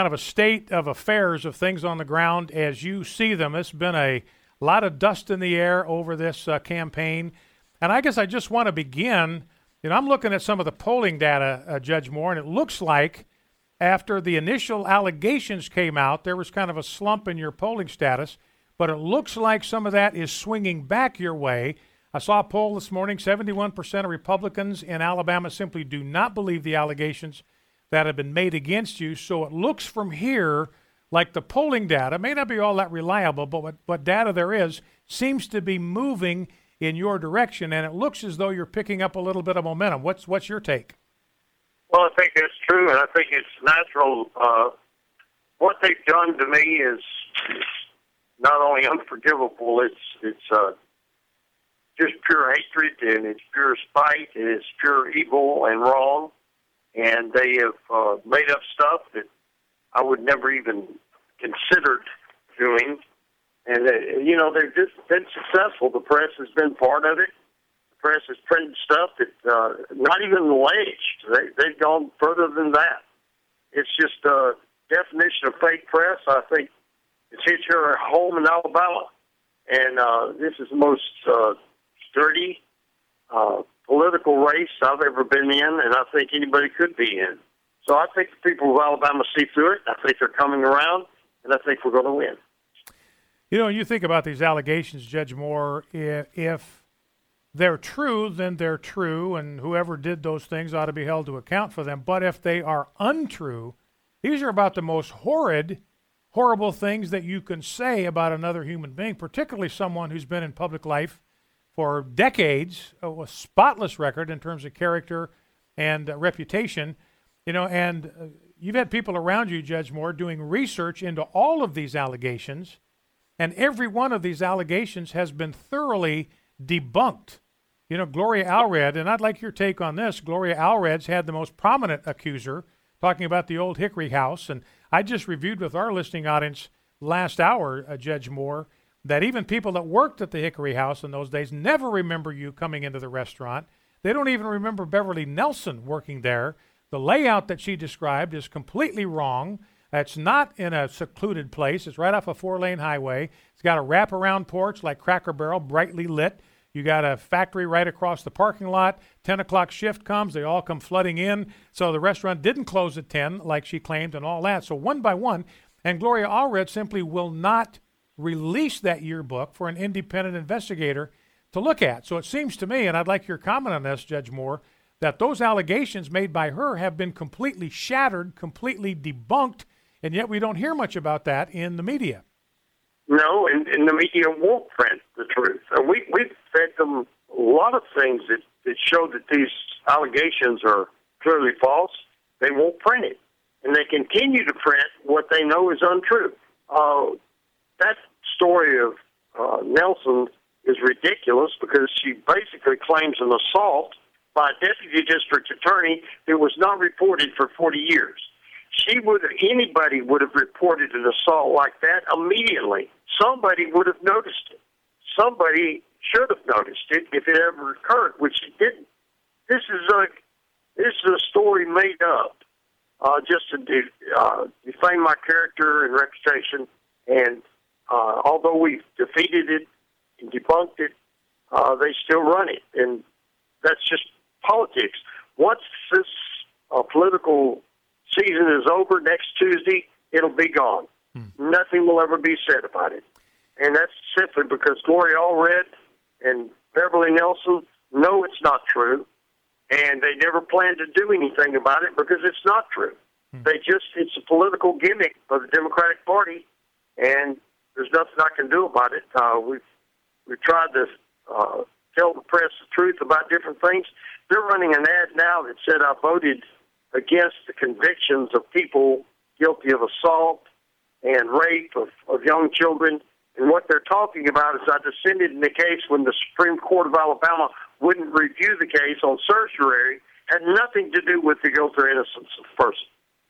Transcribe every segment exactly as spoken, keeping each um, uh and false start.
kind of a state of affairs of things on the ground as you see them. It's been a lot of dust in the air over this uh, campaign. And I guess I just want to begin, you know, I'm looking at some of the polling data, uh, Judge Moore, and it looks like after the initial allegations came out, there was kind of a slump in your polling status, but it looks like some of that is swinging back your way. I saw a poll this morning, seventy-one percent of Republicans in Alabama simply do not believe the allegations that have been made against you. So it looks from here like the polling data may not be all that reliable, but what, what data there is seems to be moving in your direction, and it looks as though you're picking up a little bit of momentum. What's what's your take? Well, I think that's true, and I think it's natural. Uh, what they've done to me is, is not only unforgivable, it's it's uh, just pure hatred, and it's pure spite, and it's pure evil and wrong. And they have uh, made up stuff that I would never even considered doing. And, uh, you know, they've just been successful. The press has been part of it. The press has printed stuff that uh, not even alleged. They, they've gone further than that. It's just a definition of fake press. I think it's hit your home in Alabama. And uh, this is the most uh, dirty, uh, political race I've ever been in, and I think anybody could be in. So I think the people of Alabama see through it. I think they're coming around, and I think we're going to win. You know, when you think about these allegations, Judge Moore, if, if they're true, then they're true, and whoever did those things ought to be held to account for them. But if they are untrue, these are about the most horrid, horrible things that you can say about another human being, particularly someone who's been in public life for decades, a spotless record in terms of character and uh, reputation, you know, and uh, you've had people around you, Judge Moore, doing research into all of these allegations, and every one of these allegations has been thoroughly debunked. You know, Gloria Allred, and I'd like your take on this. Gloria Allred's had the most prominent accuser talking about the old Hickory House, and I just reviewed with our listening audience last hour, uh, Judge Moore, that even people that worked at the Hickory House in those days never remember you coming into the restaurant. They don't even remember Beverly Nelson working there. The layout that she described is completely wrong. It's not in a secluded place. It's right off a four-lane highway. It's got a wraparound porch like Cracker Barrel, brightly lit. You got a factory right across the parking lot. ten o'clock shift comes. They all come flooding in. So the restaurant didn't close at ten like she claimed and all that. So one by one, and Gloria Allred simply will not release that yearbook for an independent investigator to look at. So it seems to me, and I'd like your comment on this, Judge Moore, that those allegations made by her have been completely shattered, completely debunked, and yet we don't hear much about that in the media. No, and, and the media won't print the truth. And we, we've fed them a lot of things that, that show that these allegations are clearly false. They won't print it. And they continue to print what they know is untrue. Uh, that story of uh, Nelson is ridiculous because she basically claims an assault by a deputy district attorney that was not reported for forty years. She would, anybody would have reported an assault like that immediately. Somebody would have noticed it. Somebody should have noticed it if it ever occurred, which it didn't. This is a this is a story made up uh, just to de- uh, defame my character and reputation. And uh, although we've defeated it and debunked it, uh, they still run it, and that's just politics. Once this uh, political season is over next Tuesday, it'll be gone. Hmm. Nothing will ever be said about it. And that's simply because Gloria Allred and Beverly Nelson know it's not true, and they never plan to do anything about it because it's not true. Hmm. They just, it's a political gimmick of the Democratic Party, and there's nothing I can do about it. Uh, we've, we've tried to uh, tell the press the truth about different things. They're running an ad now that said I voted against the convictions of people guilty of assault and rape of, of young children. And what they're talking about is I dissented in the case when the Supreme Court of Alabama wouldn't review the case on certiorari, had nothing to do with the guilt or innocence of the person.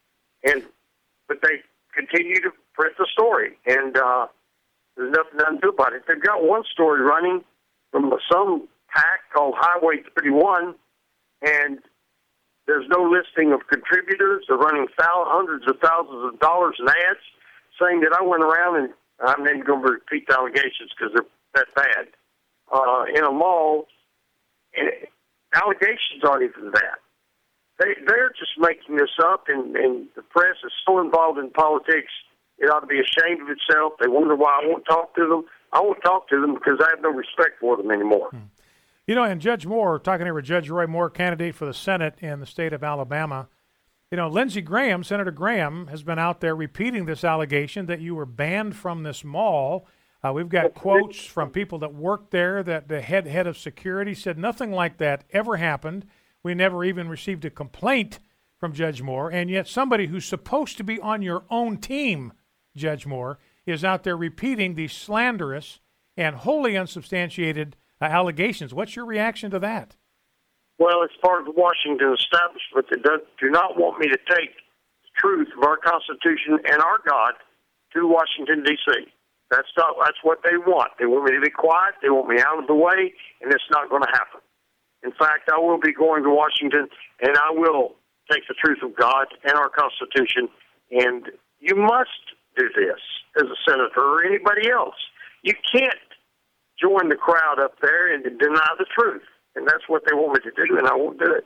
And but they continue to print the story, and uh, there's nothing I can do about it. They've got one story running from some pack called Highway thirty-one, and There's no listing of contributors. They're running thou- hundreds of thousands of dollars in ads saying that I went around, and I'm not even going to repeat the allegations because they're that bad, uh, in a mall, and allegations aren't even that. They, they're just making this up, and, and the press is so involved in politics, it ought to be ashamed of itself. They wonder why I won't talk to them. I won't talk to them because I have no respect for them anymore. Hmm. You know, and Judge Moore, talking here with Judge Roy Moore, candidate for the Senate in the state of Alabama, you know, Lindsey Graham, Senator Graham, has been out there repeating this allegation that you were banned from this mall. Uh, we've got quotes from people that worked there that the head head of security said nothing like that ever happened. We never even received a complaint from Judge Moore, and yet somebody who's supposed to be on your own team, Judge Moore, is out there repeating these slanderous and wholly unsubstantiated uh, allegations. What's your reaction to that? Well, it's part of the Washington establishment that does, do not want me to take the truth of our Constitution and our God to Washington, D C That's not. That's what they want. They want me to be quiet. They want me out of the way, and it's not going to happen. In fact, I will be going to Washington, and I will take the truth of God and our Constitution. And you must do this as a senator or anybody else. You can't join the crowd up there and deny the truth. And that's what they want me to do, and I won't do it.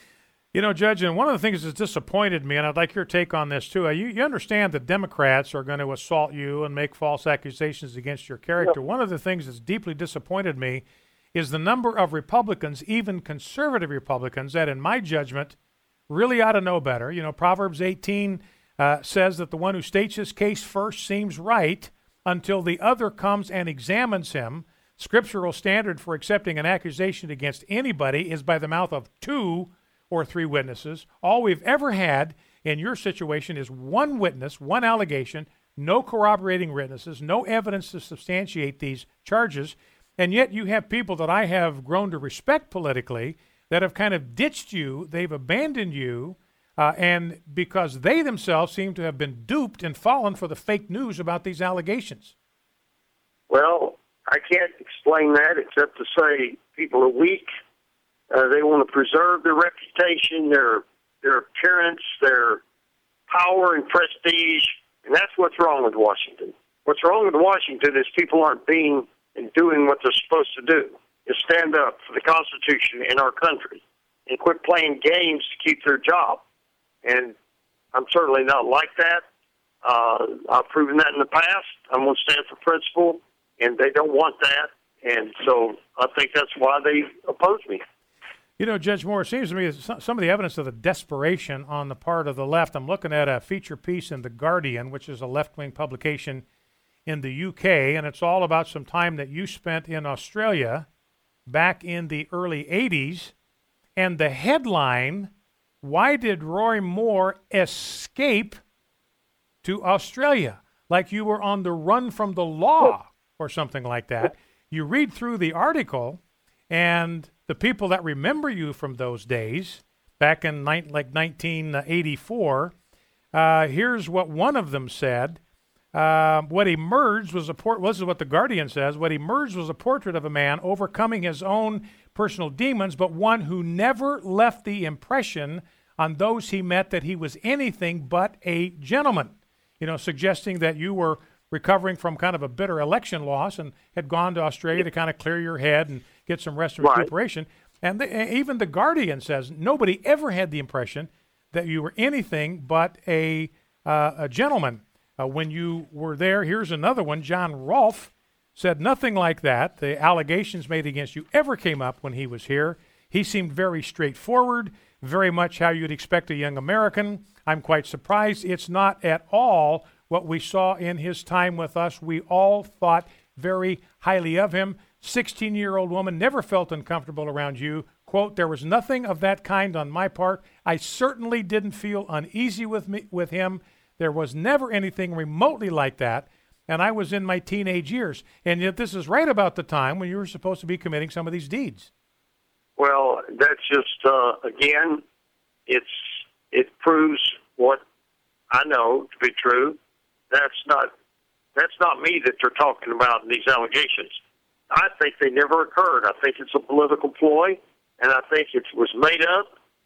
You know, Judge, and one of the things that's disappointed me, and I'd like your take on this too, uh, you, you understand that Democrats are going to assault you and make false accusations against your character. Yeah. One of the things that's deeply disappointed me is the number of Republicans, even conservative Republicans, that in my judgment really ought to know better. You know, Proverbs eighteen uh, says that the one who states his case first seems right until the other comes and examines him. Scriptural standard for accepting an accusation against anybody is by the mouth of two or three witnesses. All we've ever had in your situation is one witness, one allegation, no corroborating witnesses, no evidence to substantiate these charges, and yet you have people that I have grown to respect politically that have kind of ditched you, they've abandoned you, uh, and because they themselves seem to have been duped and fallen for the fake news about these allegations. Well, I can't explain that except to say people are weak. Uh, they want to preserve their reputation, their their appearance, their power and prestige, and that's what's wrong with Washington. What's wrong with Washington is people aren't being and doing what they're supposed to do, is stand up for the Constitution and our country and quit playing games to keep their job. And I'm certainly not like that. Uh, I've proven that in the past. I'm going to stand for principle, and they don't want that. And so I think that's why they oppose me. You know, Judge Moore, it seems to me that some of the evidence of the desperation on the part of the left, I'm looking at a feature piece in The Guardian, which is a left-wing publication in the U K, and it's all about some time that you spent in Australia back in the early eighties. And the headline, why did Roy Moore escape to Australia? Like you were on the run from the law or something like that. You read through the article, and the people that remember you from those days, back in ni- like nineteen eighty-four, uh, here's what one of them said. Uh, what emerged was a port. Well, this is what The Guardian says. What emerged was a portrait of a man overcoming his own personal demons, but one who never left the impression on those he met that he was anything but a gentleman. You know, suggesting that you were recovering from kind of a bitter election loss and had gone to Australia to kind of clear your head and get some rest and Right. recuperation. And the, even The Guardian says nobody ever had the impression that you were anything but a uh, a gentleman uh, when you were there. Here's another one. John Rolfe said nothing like that. The allegations made against you ever came up when he was here. He seemed very straightforward, very much how you'd expect a young American. I'm quite surprised. It's not at all what we saw in his time with us. We all thought very highly of him. sixteen-year-old woman, never felt uncomfortable around you. Quote, there was nothing of that kind on my part. I certainly didn't feel uneasy with me with him. There was never anything remotely like that, and I was in my teenage years. And yet this is right about the time when you were supposed to be committing some of these deeds. Well, that's just, uh, again, it's it proves what I know to be true. That's not that's not me that they're talking about in these allegations. I think they never occurred. I think it's a political ploy, and I think it was made up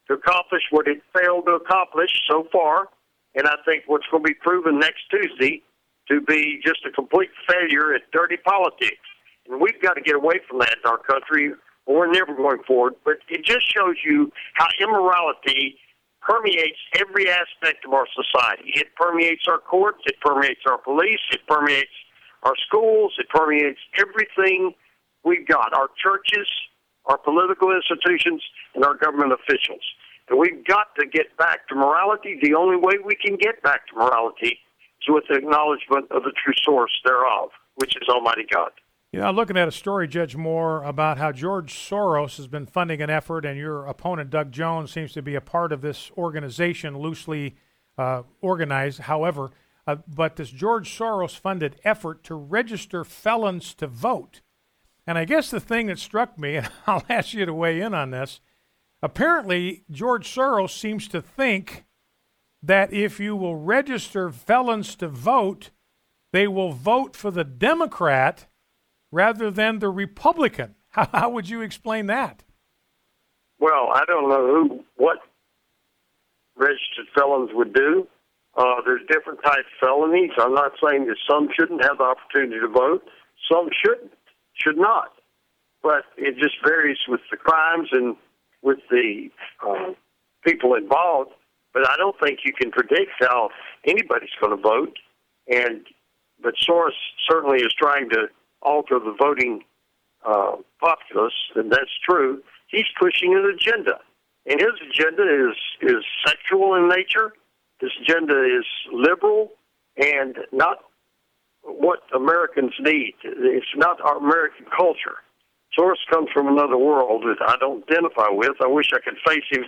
to accomplish what it failed to accomplish so far, and I think what's going to be proven next Tuesday to be just a complete failure at dirty politics. And we've got to get away from that in our country, or we're never going forward. But it just shows you how immorality permeates every aspect of our society. It permeates our courts, it permeates our police, it permeates our schools, it permeates everything we've got, our churches, our political institutions, and our government officials. And we've got to get back to morality. The only way we can get back to morality is with the acknowledgement of the true source thereof, which is Almighty God. You know, I'm looking at a story, Judge Moore, about how George Soros has been funding an effort, and your opponent, Doug Jones, seems to be a part of this organization, loosely uh, organized, however. Uh, but this George Soros-funded effort to register felons to vote. And I guess the thing that struck me, and I'll ask you to weigh in on this, apparently George Soros seems to think that if you will register felons to vote, they will vote for the Democrat rather than the Republican. How, how would you explain that? Well, I don't know who, what registered felons would do. Uh, there's different types of felonies. I'm not saying that some shouldn't have the opportunity to vote. Some shouldn't, should not. But it just varies with the crimes and with the uh, people involved. But I don't think you can predict how anybody's going to vote. And but Soros certainly is trying to alter the voting uh, populace, and that's true. He's pushing an agenda, and his agenda is is sexual in nature. His agenda is liberal and not what Americans need. It's not our American culture. Soros comes from another world that I don't identify with. I wish I could face him,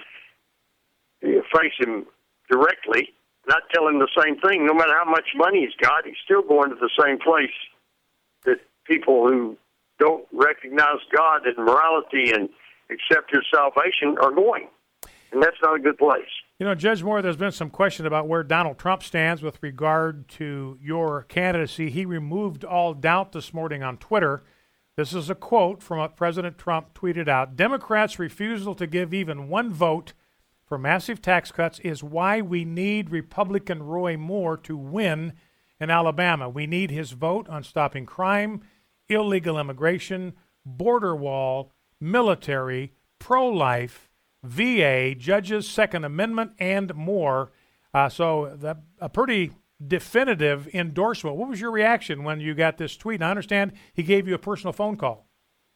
face him directly, not tell him the same thing. No matter how much money he's got, he's still going to the same place that people who don't recognize God and morality and accept his salvation are going. And that's not a good place. You know, Judge Moore, there's been some question about where Donald Trump stands with regard to your candidacy. He removed all doubt this morning on Twitter. This is a quote from what President Trump tweeted out. Democrats' refusal to give even one vote for massive tax cuts is why we need Republican Roy Moore to win in Alabama. We need his vote on stopping crime, illegal immigration, border wall, military, pro-life, V A, judges, Second Amendment, and more. Uh, so that, a pretty definitive endorsement. What was your reaction when you got this tweet? And I understand he gave you a personal phone call.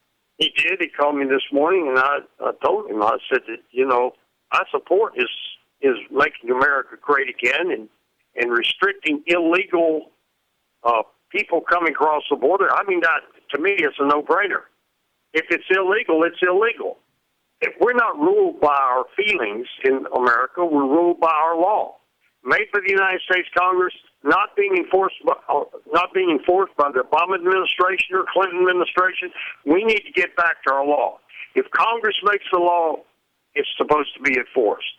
He did. He called me this morning, and I, I told him, I said that, you know, I support his, his making America great again and, and restricting illegal uh, people coming across the border. I mean, that, to me, it's a no-brainer. If it's illegal, it's illegal. If we're not ruled by our feelings in America, we're ruled by our law, made by the United States Congress, not being enforced by, uh, not being enforced by the Obama administration or Clinton administration. We need to get back to our law. If Congress makes the law, it's supposed to be enforced.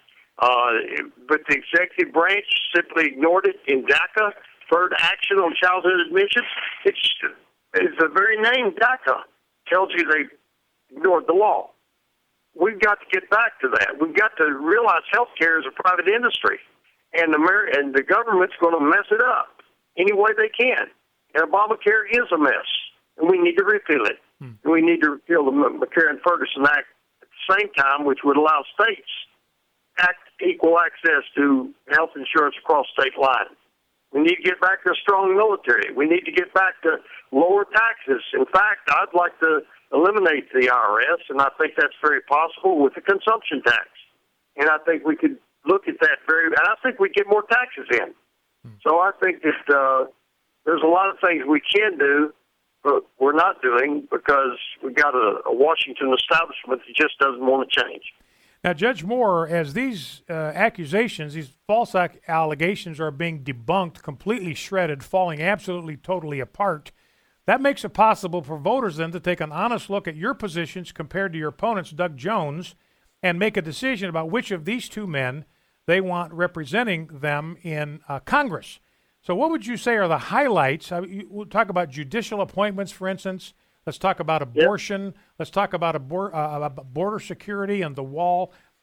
Uh, but the executive branch simply ignored it in DACA, Deferred Action on Childhood Admissions. It's, it's the very name DACA tells you they ignored the law. We've got to get back to that. We've got to realize health care is a private industry, and the, and the government's going to mess it up any way they can. And Obamacare is a mess, and we need to repeal it. Hmm. And we need to repeal the McCarran-Ferguson Act at the same time, which would allow states act, equal access to health insurance across state lines. We need to get back to a strong military. We need to get back to lower taxes. In fact, I'd like to eliminate the I R S, and I think that's very possible with the consumption tax. And I think we could look at that very, and I think we'd get more taxes in. Hmm. So I think that uh, there's a lot of things we can do, but we're not doing because we've got a, a Washington establishment that just doesn't want to change. Now, Judge Moore, as these uh, accusations, these false ac- allegations are being debunked, completely shredded, falling absolutely, totally apart, that makes it possible for voters then to take an honest look at your positions compared to your opponents, Doug Jones, and make a decision about which of these two men they want representing them in uh, Congress. So what would you say are the highlights? Uh, you, we'll talk about judicial appointments, for instance. Let's talk about abortion. Yep. Let's talk about abor- uh, border security and the wall.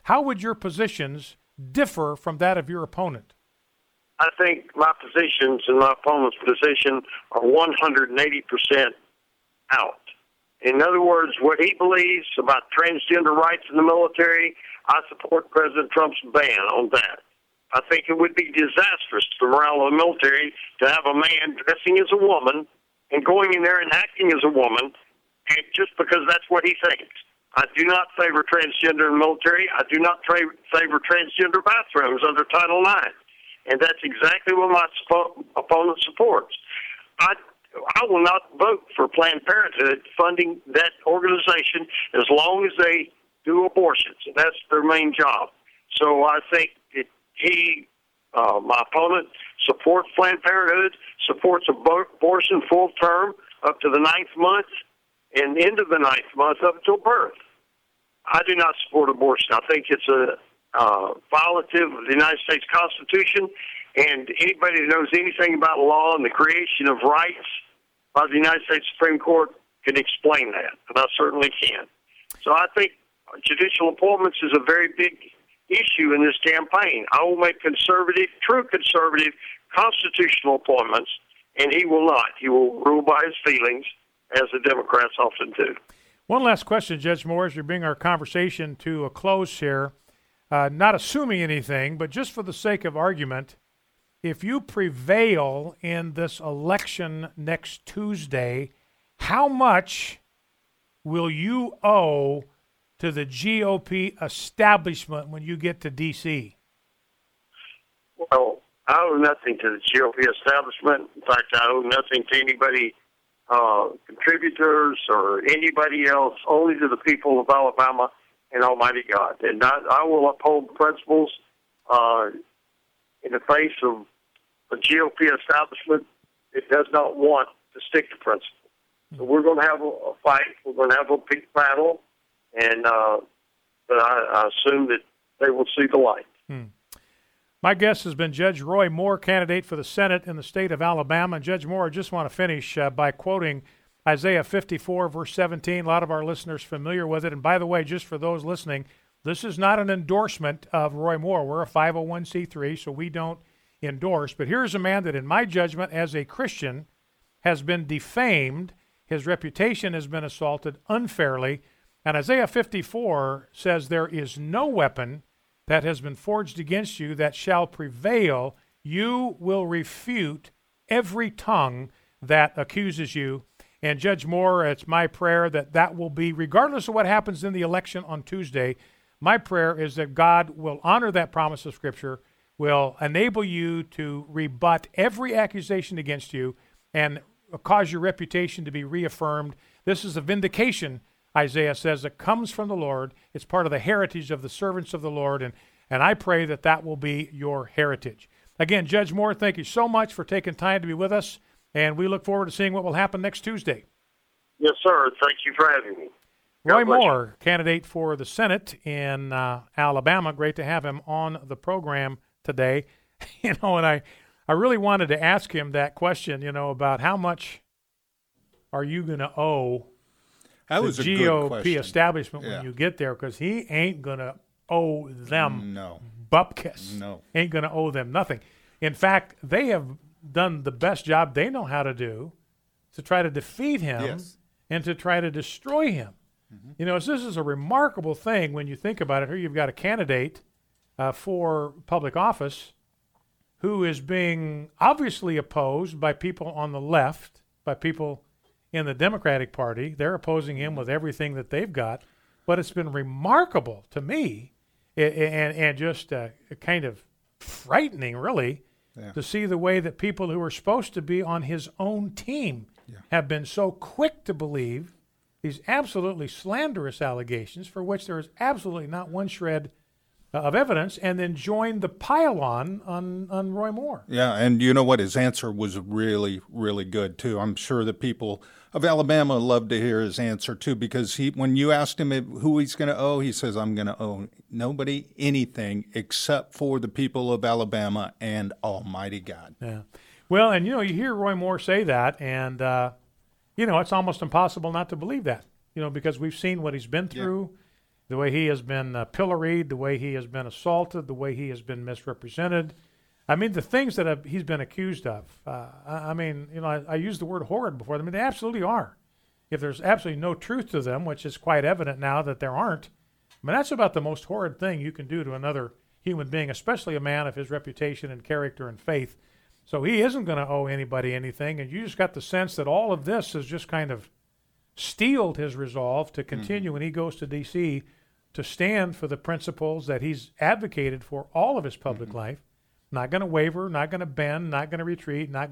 how would your positions differ from that of your opponent? I think my positions and my opponent's position are one hundred eighty percent out. In other words, what he believes about transgender rights in the military, I support President Trump's ban on that. I think it would be disastrous to the morale of the military to have a man dressing as a woman and going in there and acting as a woman, and just because that's what he thinks. I do not favor transgender in the military. I do not tra- favor transgender bathrooms under Title nine. And that's exactly what my sp- opponent supports. I, I will not vote for Planned Parenthood funding that organization as long as they do abortions. And that's their main job. So I think that he, uh, my opponent, supports Planned Parenthood, supports abo- abortion full term up to the ninth month, and into the ninth month up until birth. I do not support abortion. I think it's a uh, violative of the United States Constitution, and anybody that knows anything about law and the creation of rights by the United States Supreme Court can explain that, and I certainly can. So I think judicial appointments is a very big issue in this campaign. I will make conservative, true conservative, constitutional appointments, and he will not. He will rule by his feelings, as the Democrats often do. One last question, Judge Moore, as we bring our conversation to a close here. Uh, not assuming anything, but just for the sake of argument, if you prevail in this election next Tuesday, how much will you owe to the G O P establishment when you get to D C? Well, I owe nothing to the G O P establishment. In fact, I owe nothing to anybody, uh, contributors or anybody else, only to the people of Alabama and Almighty God. And I, I will uphold principles uh, in the face of a G O P establishment that does not want to stick to principles. So we're going to have a, a fight. We're going to have a big battle. And uh, but I, I assume that they will see the light. Hmm. My guest has been Judge Roy Moore, candidate for the Senate in the state of Alabama. And Judge Moore, I just want to finish uh, by quoting Isaiah fifty-four, verse seventeen. A lot of our listeners familiar with it. And by the way, just for those listening, this is not an endorsement of Roy Moore. We're a five oh one c three, so we don't endorse. But here's a man that, in my judgment, as a Christian, has been defamed. His reputation has been assaulted unfairly. And Isaiah fifty-four says, there is no weapon that has been forged against you that shall prevail. You will refute every tongue that accuses you. And Judge Moore, it's my prayer that that will be, regardless of what happens in the election on Tuesday, my prayer is that God will honor that promise of Scripture, will enable you to rebut every accusation against you and cause your reputation to be reaffirmed. This is a vindication, Isaiah says, that comes from the Lord. It's part of the heritage of the servants of the Lord, and, and I pray that that will be your heritage. Again, Judge Moore, thank you so much for taking time to be with us, and we look forward to seeing what will happen next Tuesday. Yes, sir. Thank you for having me. Roy Moore, candidate for the Senate in uh, Alabama. Great to have him on the program today. You know, and I, I really wanted to ask him that question, you know, about how much are you going to owe that was the a G O P good question. establishment Yeah. when you get there, because he ain't going to owe them No. bupkis. No. Ain't going to owe them nothing. In fact, they have done the best job they know how to do to try to defeat him Yes. and to try to destroy him. Mm-hmm. You know, so this is a remarkable thing when you think about it. Here you've got a candidate uh, for public office who is being obviously opposed by people on the left, by people in the Democratic Party. They're opposing him with everything that they've got. But it's been remarkable to me and, and, and just uh, kind of frightening, really, yeah. to see the way that people who are supposed to be on his own team yeah. have been so quick to believe these absolutely slanderous allegations for which there is absolutely not one shred uh, of evidence, and then join the pile-on on, on Roy Moore. Yeah, and you know what? His answer was really, really good, too. I'm sure the people of Alabama love to hear his answer, too, because he, when you asked him who he's going to owe, he says, I'm going to owe nobody anything except for the people of Alabama and Almighty God. Yeah. Well, and, you know, you hear Roy Moore say that, and, uh, you know, it's almost impossible not to believe that, you know, because we've seen what he's been through. the way he has been uh, pilloried, the way he has been assaulted, the way he has been misrepresented. I mean, the things that have, he's been accused of. Uh, I, I mean, you know, I, I used the word horrid before. I mean, they absolutely are. If there's absolutely no truth to them, which is quite evident now that there aren't, I mean, that's about the most horrid thing you can do to another human being, especially a man of his reputation and character and faith. So he isn't going to owe anybody anything, and you just got the sense that all of this has just kind of steeled his resolve to continue mm-hmm. when he goes to D C to stand for the principles that he's advocated for all of his public mm-hmm. life. Not going to waver, not going to bend, not going to retreat, not